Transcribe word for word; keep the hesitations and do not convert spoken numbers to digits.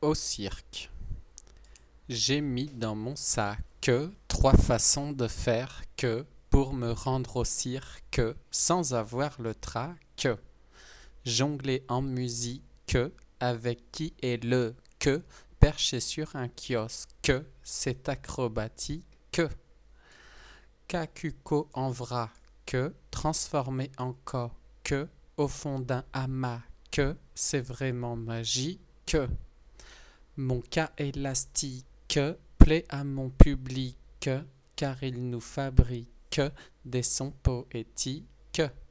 au cirque. J'ai mis dans mon sac trois façons de faire que pour me rendre au cirque sans avoir le trac. Jongler en musique avec qui est le que perché sur un kiosque, c'est acrobatique. Kakuko en vrac, transformé en coque au fond d'un hamac, c'est vraiment magique. Mon cas élastique plaît à mon public car il nous fabrique des sons poétiques.